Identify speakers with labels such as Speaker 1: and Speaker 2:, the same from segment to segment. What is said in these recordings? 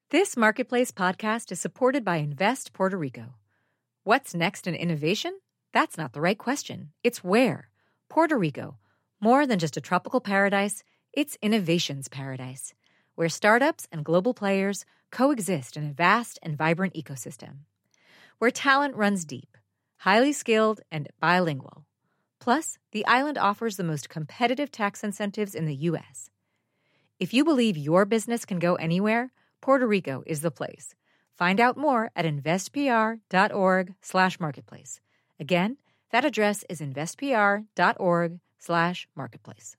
Speaker 1: This Marketplace podcast is supported by Invest Puerto Rico. What's next in innovation? That's not the right question. It's where. Puerto Rico. More than just a tropical paradise, it's innovation's paradise, where startups and global players coexist in a vast and vibrant ecosystem. Where talent runs deep, highly skilled, and bilingual. Plus, the island offers the most competitive tax incentives in the U.S. If you believe your business can go anywhere, Puerto Rico is the place. Find out more at investpr.org/marketplace. Again, that address is investpr.org/marketplace.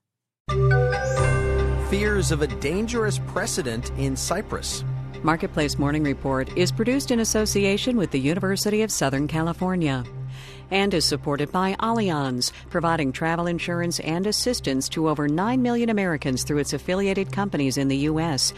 Speaker 2: Fears of a dangerous precedent in Cyprus.
Speaker 3: Marketplace Morning Report is produced in association with the University of Southern California and is supported by Allianz, providing travel insurance and assistance to over 9 million Americans through its affiliated companies in the U.S.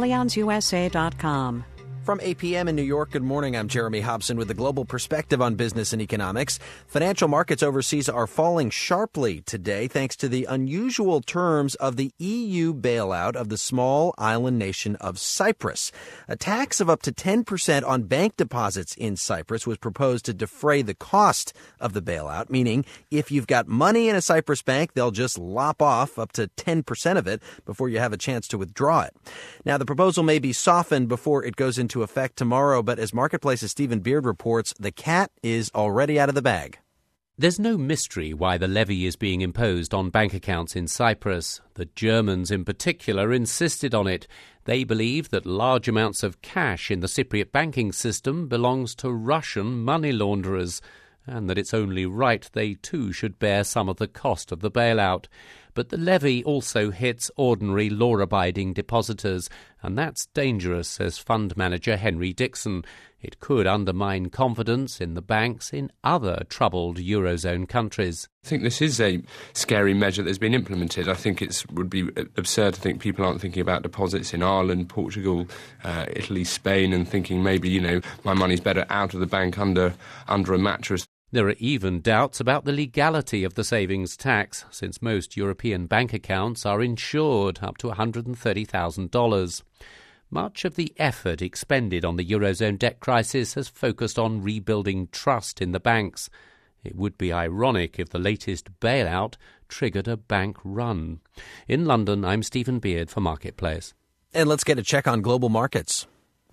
Speaker 3: AllianzUSA.com.
Speaker 2: From 8 p.m. in New York, good morning. I'm Jeremy Hobson with a global perspective on business and economics. Financial markets overseas are falling sharply today thanks to the unusual terms of the EU bailout of the small island nation of Cyprus. A tax of up to 10% on bank deposits in Cyprus was proposed to defray the cost of the bailout, meaning if you've got money in a Cyprus bank, they'll just lop off up to 10% of it before you have a chance to withdraw it. Now, the proposal may be softened before it goes into effect tomorrow, but as Marketplace's Stephen Beard reports, the cat is already out of the bag.
Speaker 4: There's no mystery why the levy is being imposed on bank accounts in Cyprus. The Germans in particular insisted on it. They believe that large amounts of cash in the Cypriot banking system belongs to Russian money launderers, and that it's only right they too should bear some of the cost of the bailout. But the levy also hits ordinary law-abiding depositors, and that's dangerous, says fund manager Henry Dixon. It could undermine confidence in the banks in other troubled Eurozone countries.
Speaker 5: I think this is a scary measure that's been implemented. I think it would be absurd to think people aren't thinking about deposits in Ireland, Portugal, Italy, Spain, and thinking maybe, my money's better out of the bank under a mattress.
Speaker 4: There are even doubts about the legality of the savings tax, since most European bank accounts are insured up to $130,000. Much of the effort expended on the Eurozone debt crisis has focused on rebuilding trust in the banks. It would be ironic if the latest bailout triggered a bank run. In London, I'm Stephen Beard for Marketplace.
Speaker 2: And let's get a check on global markets.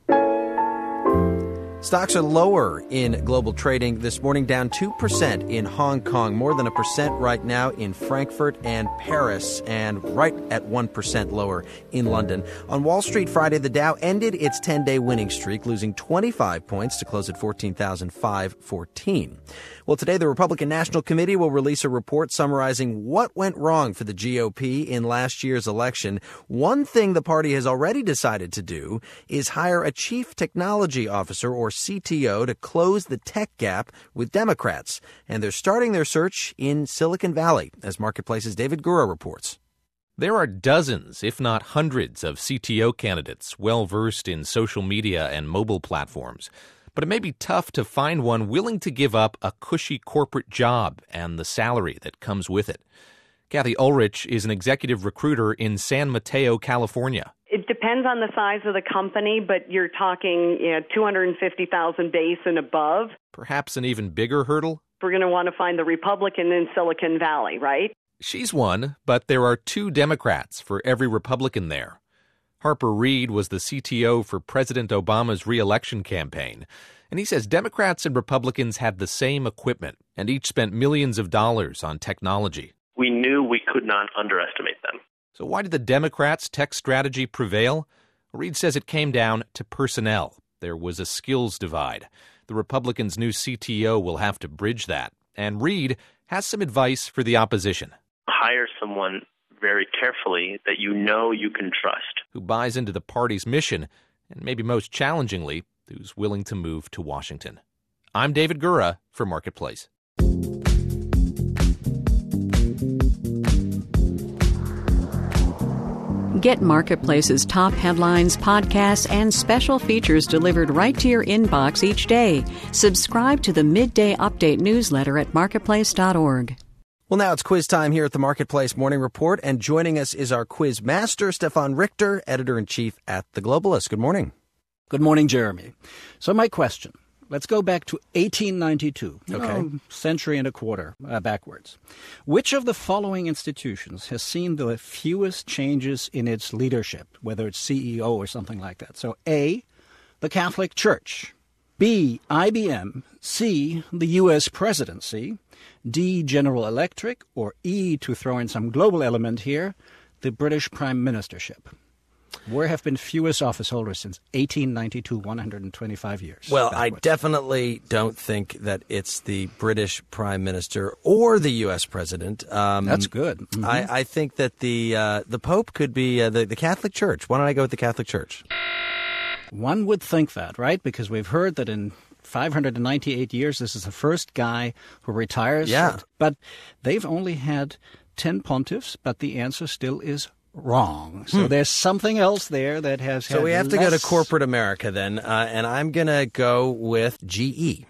Speaker 2: Stocks are lower in global trading this morning, down 2% in Hong Kong, more than 1% right now in Frankfurt and Paris, and right at 1% lower in London. On Wall Street Friday, the Dow ended its 10-day winning streak, losing 25 points to close at 14,514. Well, today the Republican National Committee will release a report summarizing what went wrong for the GOP in last year's election. One thing the party has already decided to do is hire a chief technology officer, or CTO, to close the tech gap with Democrats. And they're starting their search in Silicon Valley, as Marketplace's David Gura reports.
Speaker 6: There are dozens, if not hundreds, of CTO candidates well-versed in social media and mobile platforms. But it may be tough to find one willing to give up a cushy corporate job and the salary that comes with it. Kathy Ulrich is an executive recruiter in San Mateo, California.
Speaker 7: It depends on the size of the company, but you're talking 250,000 base and above.
Speaker 6: Perhaps an even bigger hurdle?
Speaker 7: We're going to want to find the Republican in Silicon Valley, right?
Speaker 6: She's one, but there are 2 Democrats for every Republican there. Harper Reid was the CTO for President Obama's re-election campaign, and he says Democrats and Republicans had the same equipment and each spent millions of dollars on technology.
Speaker 8: We knew we could not underestimate them.
Speaker 6: So why did the Democrats' tech strategy prevail? Reid says it came down to personnel. There was a skills divide. The Republicans' new CTO will have to bridge that. And Reid has some advice for the opposition.
Speaker 8: Hire someone very carefully that you can trust.
Speaker 6: Who buys into the party's mission, and maybe most challengingly, who's willing to move to Washington. I'm David Gura for Marketplace.
Speaker 3: Get Marketplace's top headlines, podcasts, and special features delivered right to your inbox each day. Subscribe to the Midday Update newsletter at marketplace.org.
Speaker 2: Well, now it's quiz time here at the Marketplace Morning Report, and joining us is our quiz master, Stefan Richter, editor-in-chief at The Globalist. Good morning.
Speaker 9: Good morning, Jeremy. So my question, let's go back to 1892, century and a quarter backwards. Which of the following institutions has seen the fewest changes in its leadership, whether it's CEO or something like that? So A, the Catholic Church, B, IBM, C, the U.S. presidency, D, General Electric, or E, to throw in some global element here, the British prime ministership. Where have been fewest office holders since 1892, 125 years?
Speaker 2: Well,
Speaker 9: backwards.
Speaker 2: I definitely don't think that it's the British prime minister or the U.S. president.
Speaker 9: That's good. Mm-hmm.
Speaker 2: I think that the Pope could be the Catholic Church. Why don't I go with the Catholic Church?
Speaker 9: One would think that, right? Because we've heard that in 598 years, this is the first guy who retires.
Speaker 2: Yeah.
Speaker 9: But they've only had 10 pontiffs, but the answer still is wrong. So there's something else there that has had
Speaker 2: So we have to go to
Speaker 9: less-
Speaker 2: corporate America then, and I'm going to go with GE.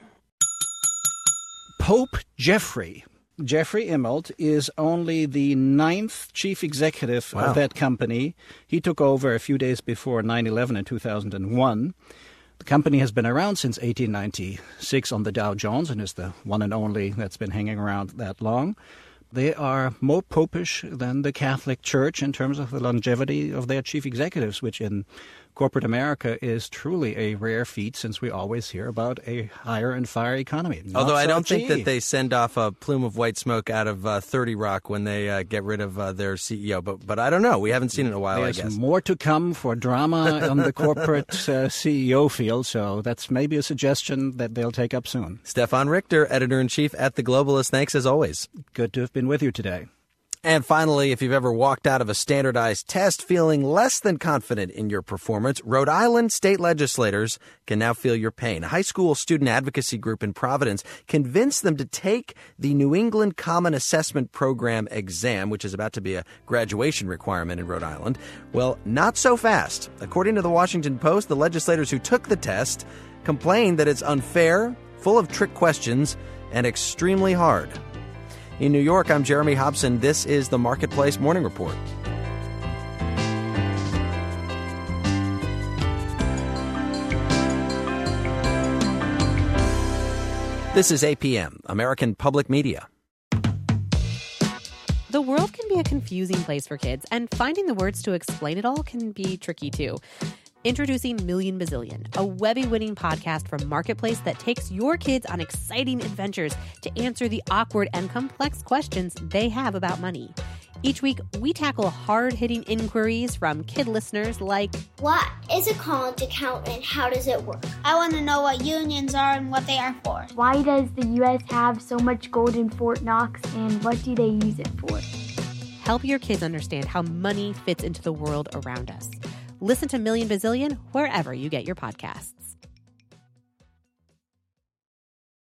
Speaker 9: Pope Jeffrey Immelt is only the 9th chief executive of that company. He took over a few days before 9/11 in 2001. The company has been around since 1896 on the Dow Jones and is the one and only that's been hanging around that long. They are more popish than the Catholic Church in terms of the longevity of their chief executives, which in corporate America is truly a rare feat since we always hear about a hire and fire economy.
Speaker 2: Although I don't think
Speaker 9: GE.
Speaker 2: that they send off a plume of white smoke out of 30 Rock when they get rid of their CEO. But I don't know. We haven't seen it in a while,
Speaker 9: There's
Speaker 2: I guess.
Speaker 9: more to come for drama on the corporate CEO field, so that's maybe a suggestion that they'll take up soon.
Speaker 2: Stefan Richter, editor-in-chief at The Globalist. Thanks as always.
Speaker 9: Good to have been with you today.
Speaker 2: And finally, if you've ever walked out of a standardized test feeling less than confident in your performance, Rhode Island state legislators can now feel your pain. A high school student advocacy group in Providence convinced them to take the New England Common Assessment Program exam, which is about to be a graduation requirement in Rhode Island. Well, not so fast. According to the Washington Post, the legislators who took the test complained that it's unfair, full of trick questions, and extremely hard. In New York, I'm Jeremy Hobson. This is the Marketplace Morning Report. This is APM, American Public Media.
Speaker 10: The world can be a confusing place for kids, and finding the words to explain it all can be tricky too. Introducing Million Bazillion, a Webby-winning podcast from Marketplace that takes your kids on exciting adventures to answer the awkward and complex questions they have about money. Each week, we tackle hard-hitting inquiries from kid listeners like,
Speaker 11: what is a college account and how does it work? I want to know what unions are and what they are for.
Speaker 12: Why does the U.S. have so much gold in Fort Knox and what do they use it for?
Speaker 10: Help your kids understand how money fits into the world around us. Listen to Million Bazillion wherever you get your podcasts.